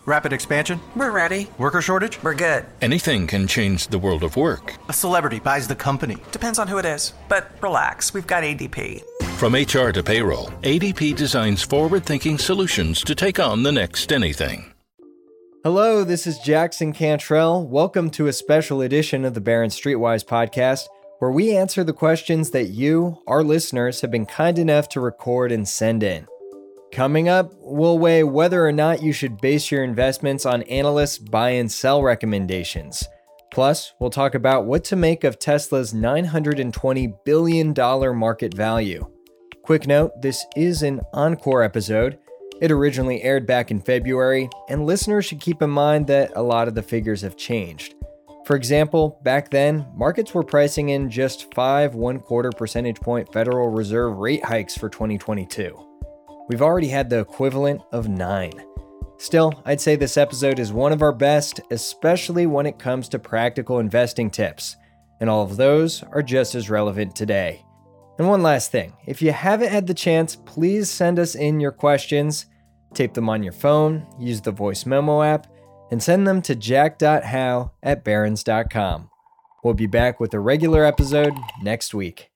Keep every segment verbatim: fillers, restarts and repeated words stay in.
Rapid expansion? We're ready. Worker shortage? We're good. Anything can change the world of work. A celebrity buys the company. Depends on who it is. But relax, we've got A D P. From H R to payroll, A D P designs forward-thinking solutions to take on the next anything. Hello, this is Jackson Cantrell. Welcome to a special edition of the Barron Streetwise podcast, where we answer the questions that you, our listeners, have been kind enough to record and send in. Coming up, we'll weigh whether or not you should base your investments on analysts' buy and sell recommendations. Plus, we'll talk about what to make of Tesla's nine hundred twenty billion dollars market value. Quick note, this is an encore episode. It originally aired back in February, and listeners should keep in mind that a lot of the figures have changed. For example, back then, markets were pricing in just five one-quarter percentage point Federal Reserve rate hikes for twenty twenty-two. We've already had the equivalent of nine. Still, I'd say this episode is one of our best, especially when it comes to practical investing tips, and all of those are just as relevant today. And one last thing, if you haven't had the chance, please send us in your questions, tape them on your phone, use the voice memo app, and send them to jack dot howe at barrons dot com. We'll be back with a regular episode next week.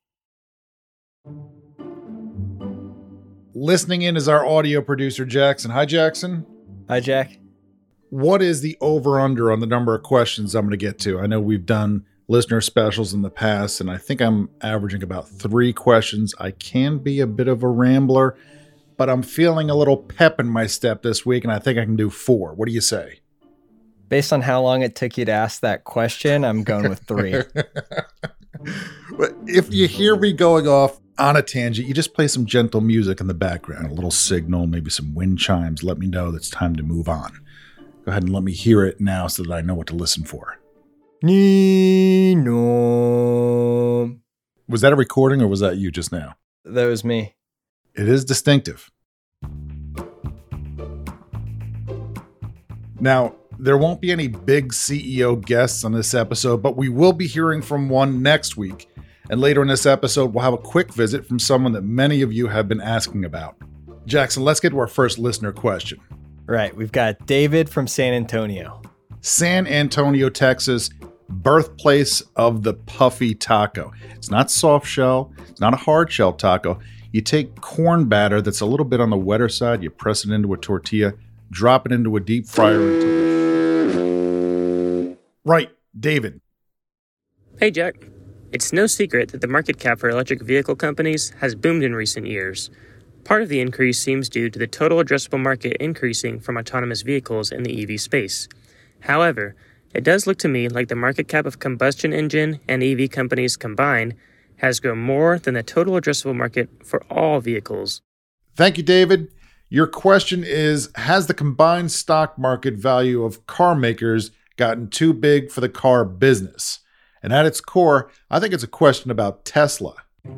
Listening in is our audio producer, Jackson. Hi, Jackson. Hi, Jack. What is the over-under on the number of questions I'm going to get to? I know we've done listener specials in the past, and I think I'm averaging about three questions. I can be a bit of a rambler, but I'm feeling a little pep in my step this week, and I think I can do four. What do you say? Based on how long it took you to ask that question, I'm going with three. If you hear me going off on a tangent, you just play some gentle music in the background, a little signal, maybe some wind chimes. Let me know that it's time to move on. Go ahead and let me hear it now so that I know what to listen for. Nino. Was that a recording or was that you just now? That was me. It is distinctive. Now, there won't be any big C E O guests on this episode, but we will be hearing from one next week. And later in this episode, we'll have a quick visit from someone that many of you have been asking about. Jackson, let's get to our first listener question. Right, we've got David from San Antonio. San Antonio, Texas, birthplace of the puffy taco. It's not soft shell. It's not a hard shell taco. You take corn batter that's a little bit on the wetter side, you press it into a tortilla, drop it into a deep fryer. Until... Right, David. Hey, Jack. It's no secret that the market cap for electric vehicle companies has boomed in recent years. Part of the increase seems due to the total addressable market increasing from autonomous vehicles in the E V space. However, it does look to me like the market cap of combustion engine and E V companies combined has grown more than the total addressable market for all vehicles. Thank you, David. Your question is, has the combined stock market value of car makers gotten too big for the car business? And at its core, I think it's a question about Tesla.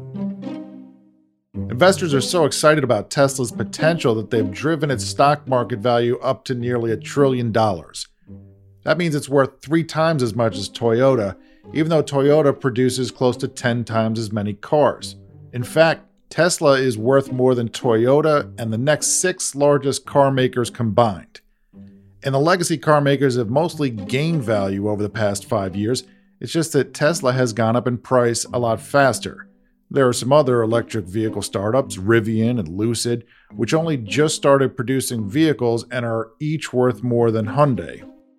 Investors are so excited about Tesla's potential that they've driven its stock market value up to nearly a trillion dollars. That means it's worth three times as much as Toyota, even though Toyota produces close to ten times as many cars. In fact, Tesla is worth more than Toyota and the next six largest car makers combined. And the legacy car makers have mostly gained value over the past five years. It's just that Tesla has gone up in price a lot faster. There are some other electric vehicle startups, Rivian and Lucid, which only just started producing vehicles and are each worth more than Hyundai.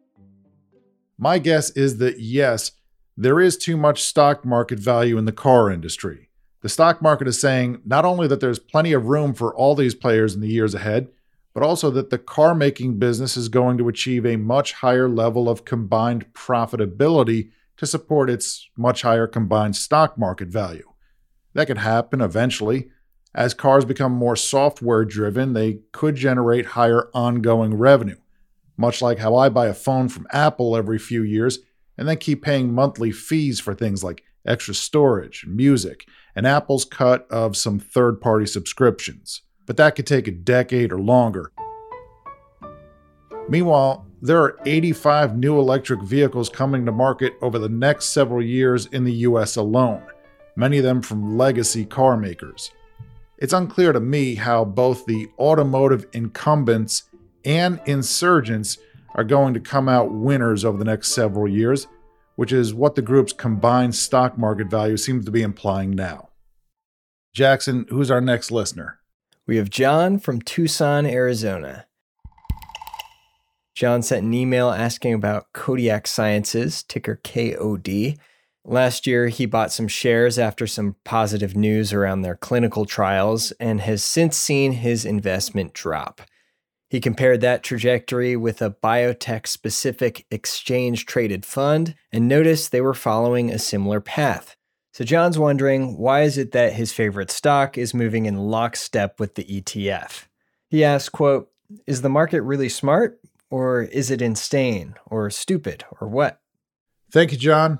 My guess is that yes, there is too much stock market value in the car industry. The stock market is saying not only that there's plenty of room for all these players in the years ahead, but also that the car making business is going to achieve a much higher level of combined profitability to support its much higher combined stock market value. That could happen eventually. As cars become more software driven, they could generate higher ongoing revenue, much like how I buy a phone from Apple every few years and then keep paying monthly fees for things like extra storage, music, and Apple's cut of some third-party subscriptions. But that could take a decade or longer. Meanwhile, there are eighty-five new electric vehicles coming to market over the next several years in the U S alone, many of them from legacy car makers. It's unclear to me how both the automotive incumbents and insurgents are going to come out winners over the next several years, which is what the group's combined stock market value seems to be implying now. Jackson, who's our next listener? We have John from Tucson, Arizona. John sent an email asking about Kodiak Sciences, ticker K O D. Last year, he bought some shares after some positive news around their clinical trials and has since seen his investment drop. He compared that trajectory with a biotech-specific exchange-traded fund and noticed they were following a similar path. So John's wondering, why is it that his favorite stock is moving in lockstep with the E T F? He asks, quote, "Is the market really smart, or is it insane, or stupid, or what?" Thank you, John.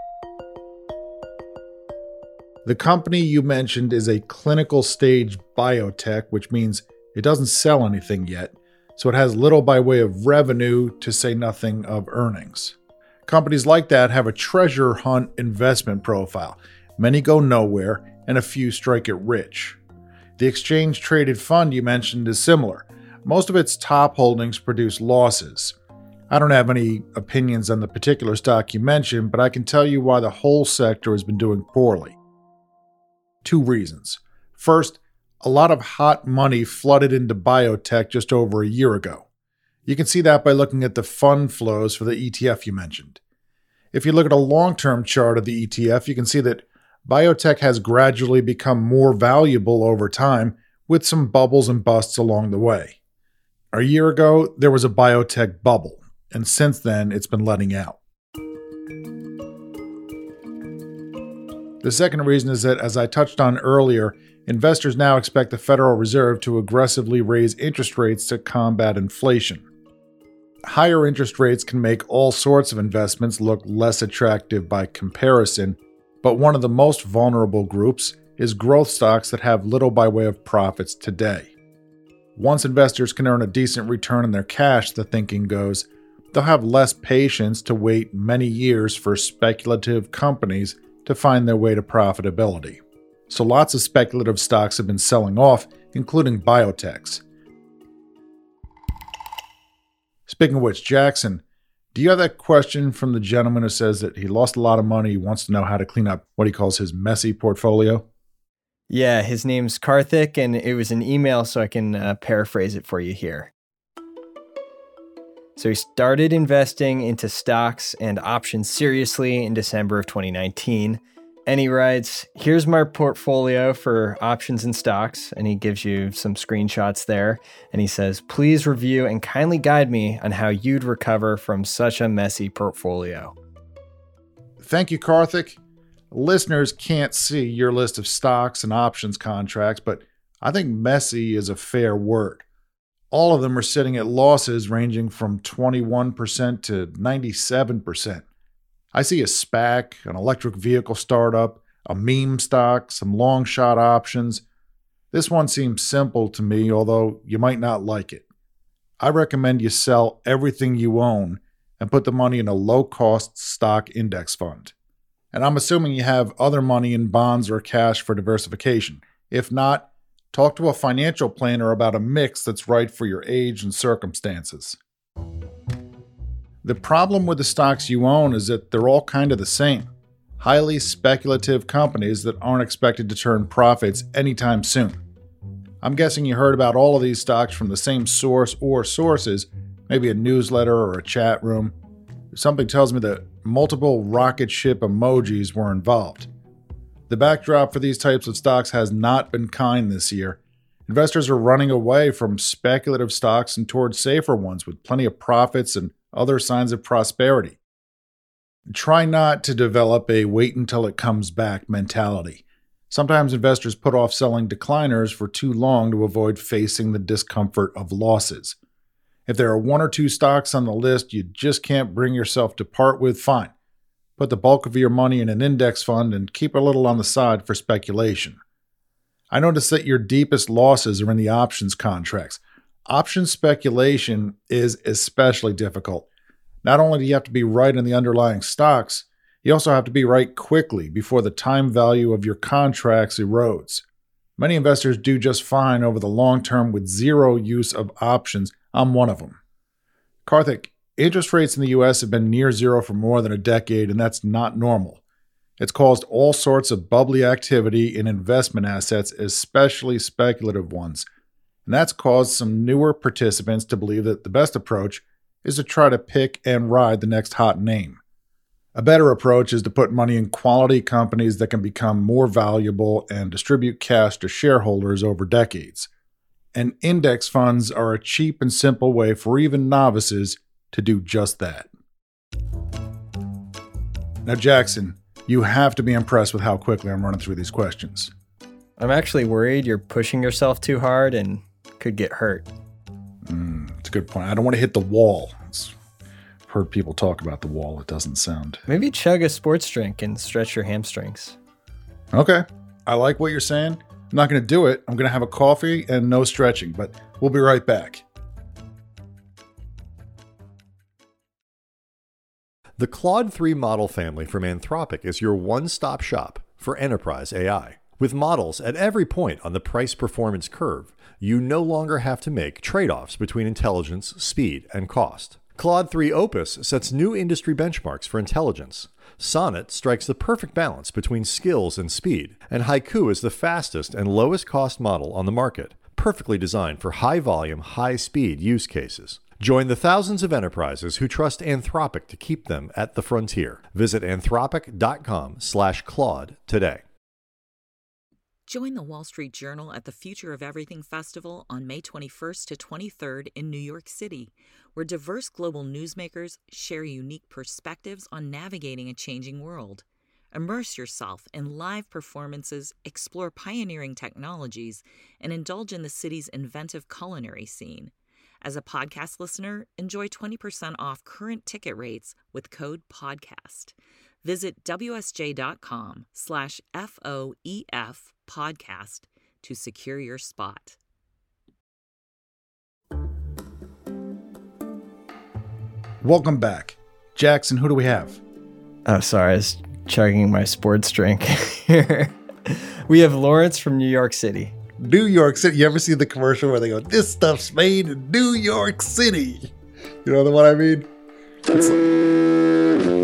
The company you mentioned is a clinical stage biotech, which means it doesn't sell anything yet, so it has little by way of revenue, to say nothing of earnings. Companies like that have a treasure hunt investment profile. Many go nowhere, and a few strike it rich. The exchange-traded fund you mentioned is similar. Most of its top holdings produce losses. I don't have any opinions on the particular stock you mentioned, but I can tell you why the whole sector has been doing poorly. Two reasons. First, a lot of hot money flooded into biotech just over a year ago. You can see that by looking at the fund flows for the E T F you mentioned. If you look at a long-term chart of the E T F, you can see that biotech has gradually become more valuable over time, with some bubbles and busts along the way. A year ago, there was a biotech bubble, and since then, it's been letting out. The second reason is that, as I touched on earlier, investors now expect the Federal Reserve to aggressively raise interest rates to combat inflation. Higher interest rates can make all sorts of investments look less attractive by comparison, but one of the most vulnerable groups is growth stocks that have little by way of profits today. Once investors can earn a decent return on their cash, the thinking goes, they'll have less patience to wait many years for speculative companies to find their way to profitability. So lots of speculative stocks have been selling off, including biotechs. Speaking of which, Jackson, do you have that question from the gentleman who says that he lost a lot of money, he wants to know how to clean up what he calls his messy portfolio? Yeah, his name's Karthik, and it was an email, so I can uh, paraphrase it for you here. So he started investing into stocks and options seriously in December of twenty nineteen. And he writes, "Here's my portfolio for options and stocks." And he gives you some screenshots there. And he says, "Please review and kindly guide me on how you'd recover from such a messy portfolio." Thank you, Karthik. Listeners can't see your list of stocks and options contracts, but I think messy is a fair word. All of them are sitting at losses ranging from twenty-one percent to ninety-seven percent. I see a SPAC, an electric vehicle startup, a meme stock, some long shot options. This one seems simple to me, although you might not like it. I recommend you sell everything you own and put the money in a low-cost stock index fund. And I'm assuming you have other money in bonds or cash for diversification. If not, talk to a financial planner about a mix that's right for your age and circumstances. The problem with the stocks you own is that they're all kind of the same. Highly speculative companies that aren't expected to turn profits anytime soon. I'm guessing you heard about all of these stocks from the same source or sources, maybe a newsletter or a chat room. Something tells me that multiple rocket ship emojis were involved. The backdrop for these types of stocks has not been kind this year. Investors are running away from speculative stocks and towards safer ones with plenty of profits and other signs of prosperity. Try not to develop a wait until it comes back mentality. Sometimes investors put off selling decliners for too long to avoid facing the discomfort of losses. If there are one or two stocks on the list you just can't bring yourself to part with, fine. Put the bulk of your money in an index fund and keep a little on the side for speculation. I notice that your deepest losses are in the options contracts. Option speculation is especially difficult. Not only do you have to be right in the underlying stocks, you also have to be right quickly before the time value of your contracts erodes. Many investors do just fine over the long term with zero use of options I'm one of them. Karthik, interest rates in the U S have been near zero for more than a decade, and that's not normal. It's caused all sorts of bubbly activity in investment assets, especially speculative ones. And that's caused some newer participants to believe that the best approach is to try to pick and ride the next hot name. A better approach is to put money in quality companies that can become more valuable and distribute cash to shareholders over decades. And index funds are a cheap and simple way for even novices to do just that. Now, Jackson, you have to be impressed with how quickly I'm running through these questions. I'm actually worried you're pushing yourself too hard and could get hurt. Mm, that's a good point. I don't want to hit the wall. It's, I've heard people talk about the wall. It doesn't sound... Maybe chug a sports drink and stretch your hamstrings. Okay. I like what you're saying. I'm not going to do it. I'm going to have a coffee and no stretching, but we'll be right back. The Claude three model family from Anthropic is your one-stop shop for enterprise A I. With models at every point on the price-performance curve, you no longer have to make trade-offs between intelligence, speed, and cost. Claude three Opus sets new industry benchmarks for intelligence. Sonnet strikes the perfect balance between skills and speed, and Haiku is the fastest and lowest-cost model on the market, perfectly designed for high-volume, high-speed use cases. Join the thousands of enterprises who trust Anthropic to keep them at the frontier. Visit anthropic.com slash Claude today. Join the Wall Street Journal at the Future of Everything Festival on May twenty-first to twenty-third in New York City, where diverse global newsmakers share unique perspectives on navigating a changing world. Immerse yourself in live performances, explore pioneering technologies, and indulge in the city's inventive culinary scene. As a podcast listener, enjoy twenty percent off current ticket rates with code PODCAST. Visit wsj.com slash F-O-E-F podcast to secure your spot. Welcome back. Jackson, who do we have? Oh, sorry. I was chugging my sports drink here. We have Lawrence from New York City. New York City. You ever see the commercial where they go, this stuff's made in New York City? You know what I mean? It's like...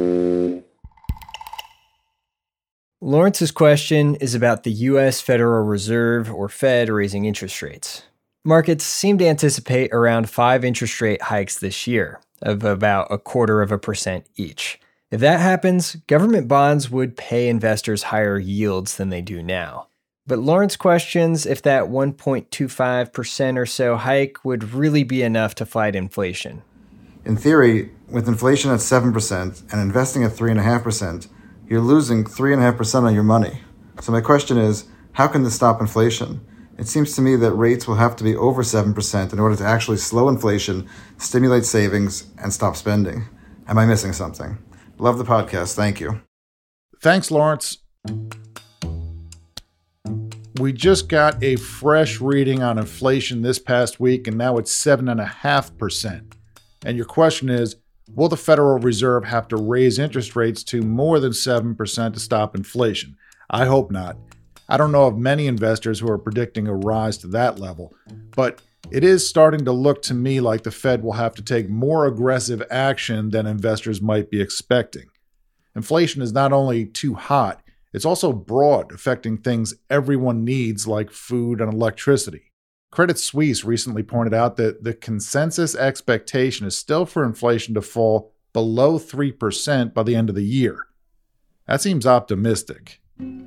Lawrence's question is about the U S Federal Reserve, or Fed, raising interest rates. Markets seem to anticipate around five interest rate hikes this year, of about a quarter of a percent each. If that happens, government bonds would pay investors higher yields than they do now. But Lawrence questions if that one point two five percent or so hike would really be enough to fight inflation. In theory, with inflation at seven percent and investing at three point five percent, you're losing three point five percent on your money. So my question is, how can this stop inflation? It seems to me that rates will have to be over seven percent in order to actually slow inflation, stimulate savings, and stop spending. Am I missing something? Love the podcast. Thank you. Thanks, Lawrence. We just got a fresh reading on inflation this past week, and now it's seven point five percent. And your question is, will the Federal Reserve have to raise interest rates to more than seven percent to stop inflation? I hope not. I don't know of many investors who are predicting a rise to that level, but it is starting to look to me like the Fed will have to take more aggressive action than investors might be expecting. Inflation is not only too hot, it's also broad, affecting things everyone needs like food and electricity. Credit Suisse recently pointed out that the consensus expectation is still for inflation to fall below three percent by the end of the year. That seems optimistic.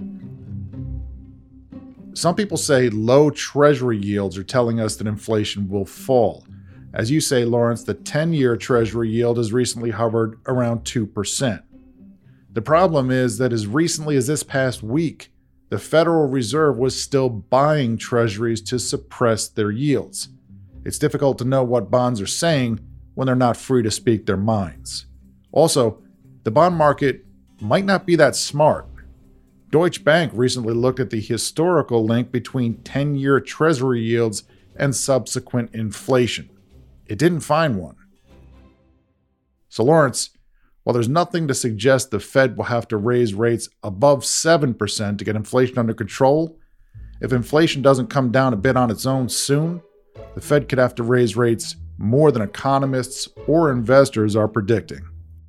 Some people say low treasury yields are telling us that inflation will fall. As you say, Lawrence, the ten-year treasury yield has recently hovered around two percent. The problem is that as recently as this past week, the Federal Reserve was still buying treasuries to suppress their yields. It's difficult to know what bonds are saying when they're not free to speak their minds. Also, the bond market might not be that smart. Deutsche Bank recently looked at the historical link between ten-year treasury yields and subsequent inflation. It didn't find one. So, Lawrence, while there's nothing to suggest the Fed will have to raise rates above seven percent to get inflation under control, if inflation doesn't come down a bit on its own soon, the Fed could have to raise rates more than economists or investors are predicting.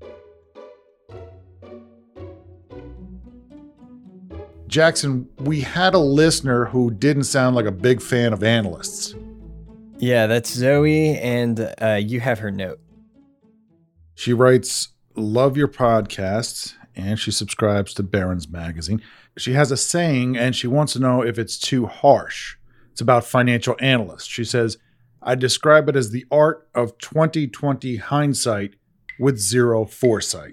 Jackson, we had a listener who didn't sound like a big fan of analysts. Yeah, that's Zoe, and uh, you have her note. She writes, "Love your podcasts," and she subscribes to Barron's Magazine. She has a saying, and she wants to know if it's too harsh. It's about financial analysts. She says, "I describe it as the art of twenty twenty hindsight with zero foresight."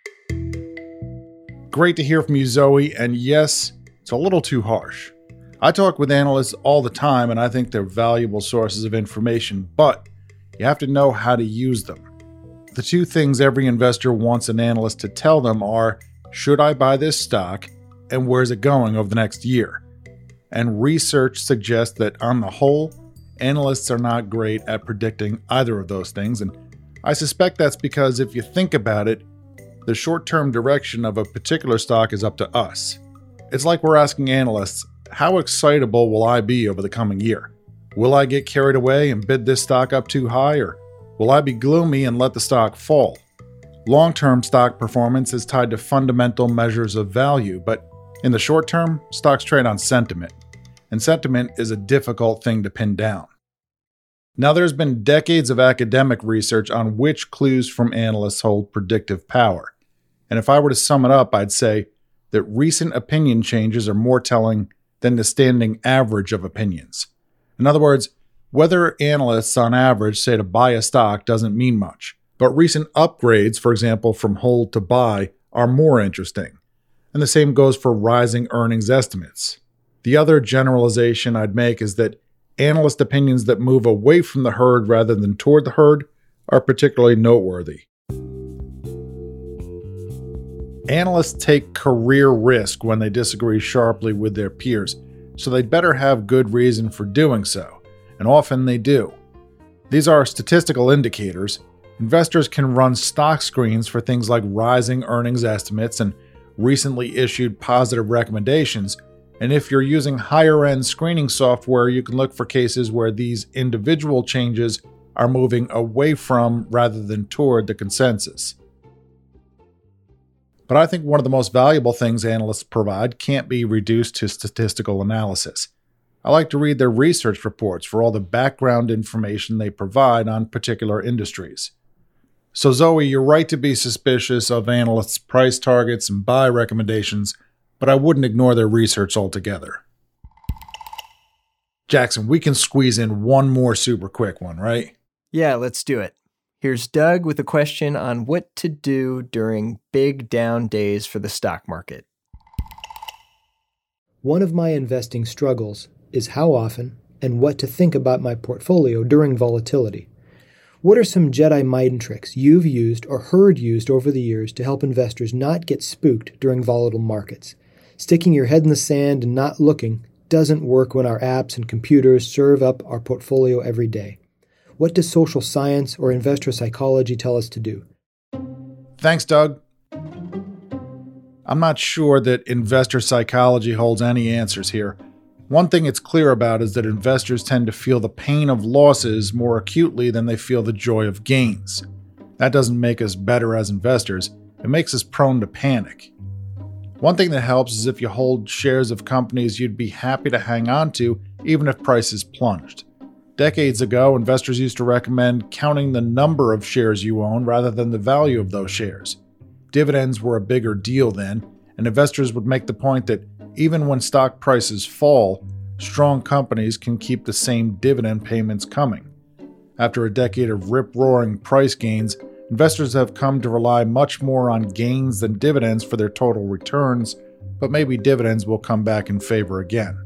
Great to hear from you, Zoe, and yes, it's a little too harsh. I talk with analysts all the time, and I think they're valuable sources of information, but you have to know how to use them. The two things every investor wants an analyst to tell them are, should I buy this stock, and where's it going over the next year? And research suggests that on the whole, analysts are not great at predicting either of those things, and I suspect that's because if you think about it, the short-term direction of a particular stock is up to us. It's like we're asking analysts, how excitable will I be over the coming year? Will I get carried away and bid this stock up too high, or will I be gloomy and let the stock fall? Long-term stock performance is tied to fundamental measures of value, but in the short term, stocks trade on sentiment, and sentiment is a difficult thing to pin down. Now, there's been decades of academic research on which clues from analysts hold predictive power. And if I were to sum it up, I'd say that recent opinion changes are more telling than the standing average of opinions. In other words, whether analysts on average say to buy a stock doesn't mean much, but recent upgrades, for example, from hold to buy, are more interesting. And the same goes for rising earnings estimates. The other generalization I'd make is that analyst opinions that move away from the herd rather than toward the herd are particularly noteworthy. Analysts take career risk when they disagree sharply with their peers, so they'd better have good reason for doing so, and often they do. These are statistical indicators. Investors can run stock screens for things like rising earnings estimates and recently issued positive recommendations, and if you're using higher-end screening software, you can look for cases where these individual changes are moving away from rather than toward the consensus. But I think one of the most valuable things analysts provide can't be reduced to statistical analysis. I like to read their research reports for all the background information they provide on particular industries. So Zoe, you're right to be suspicious of analysts' price targets and buy recommendations, but I wouldn't ignore their research altogether. Jackson, we can squeeze in one more super quick one, right? Yeah, let's do it. Here's Doug with a question on what to do during big down days for the stock market. One of my investing struggles is how often and what to think about my portfolio during volatility. What are some Jedi mind tricks you've used or heard used over the years to help investors not get spooked during volatile markets? Sticking your head in the sand and not looking doesn't work when our apps and computers serve up our portfolio every day. What does social science or investor psychology tell us to do? Thanks, Doug. I'm not sure that investor psychology holds any answers here. One thing it's clear about is that investors tend to feel the pain of losses more acutely than they feel the joy of gains. That doesn't make us better as investors. It makes us prone to panic. One thing that helps is if you hold shares of companies you'd be happy to hang on to even if prices plunged. Decades ago, investors used to recommend counting the number of shares you own rather than the value of those shares. Dividends were a bigger deal then, and investors would make the point that even when stock prices fall, strong companies can keep the same dividend payments coming. After a decade of rip-roaring price gains, investors have come to rely much more on gains than dividends for their total returns, but maybe dividends will come back in favor again.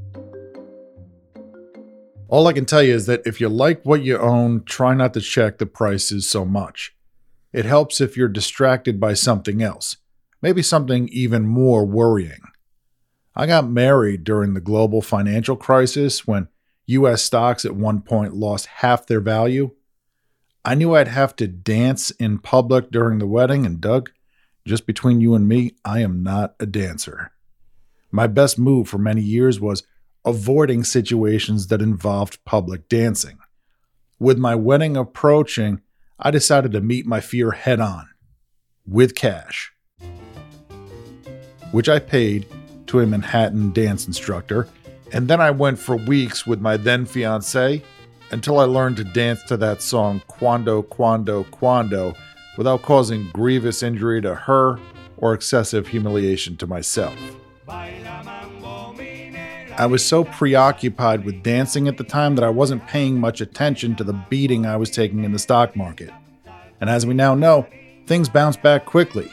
All I can tell you is that if you like what you own, try not to check the prices so much. It helps if you're distracted by something else, maybe something even more worrying. I got married during the global financial crisis when U S stocks at one point lost half their value. I knew I'd have to dance in public during the wedding, and Doug, just between you and me, I am not a dancer. My best move for many years was avoiding situations that involved public dancing. With my wedding approaching, I decided to meet my fear head on, with cash, which I paid to a Manhattan dance instructor, and then I went for weeks with my then fiancée until I learned to dance to that song Quando, Quando, Quando without causing grievous injury to her or excessive humiliation to myself. I was so preoccupied with dancing at the time that I wasn't paying much attention to the beating I was taking in the stock market. And as we now know, things bounce back quickly.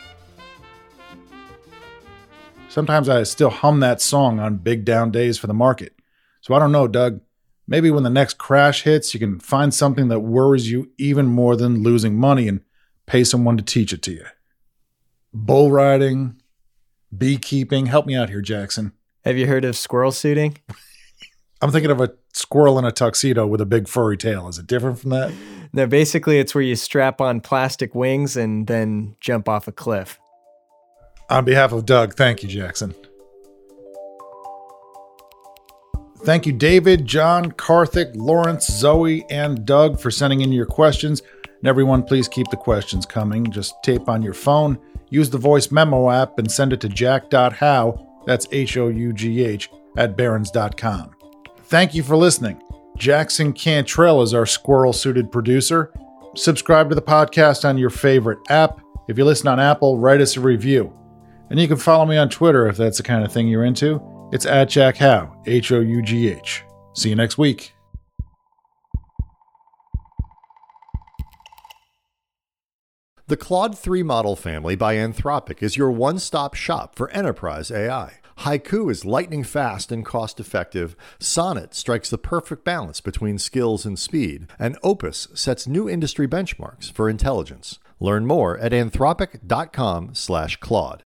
Sometimes I still hum that song on big down days for the market. So I don't know, Doug. Maybe when the next crash hits, you can find something that worries you even more than losing money and pay someone to teach it to you. Bull riding, beekeeping. Help me out here, Jackson. Have you heard of squirrel suiting? I'm thinking of a squirrel in a tuxedo with a big furry tail. Is it different from that? No, basically it's where you strap on plastic wings and then jump off a cliff. On behalf of Doug, thank you, Jackson. Thank you, David, John, Karthik, Lawrence, Zoe, and Doug for sending in your questions. And everyone, please keep the questions coming. Just tape on your phone, use the voice memo app, and send it to jack dot how, that's H O U G H, at barons dot com. Thank you for listening. Jackson Cantrell is our squirrel-suited producer. Subscribe to the podcast on your favorite app. If you listen on Apple, write us a review. And you can follow me on Twitter if that's the kind of thing you're into. It's at Jack How, H O U G H. See you next week. The Claude three model family by Anthropic is your one-stop shop for enterprise A I. Haiku is lightning fast and cost-effective. Sonnet strikes the perfect balance between skills and speed. And Opus sets new industry benchmarks for intelligence. Learn more at anthropic dot com slash Claude.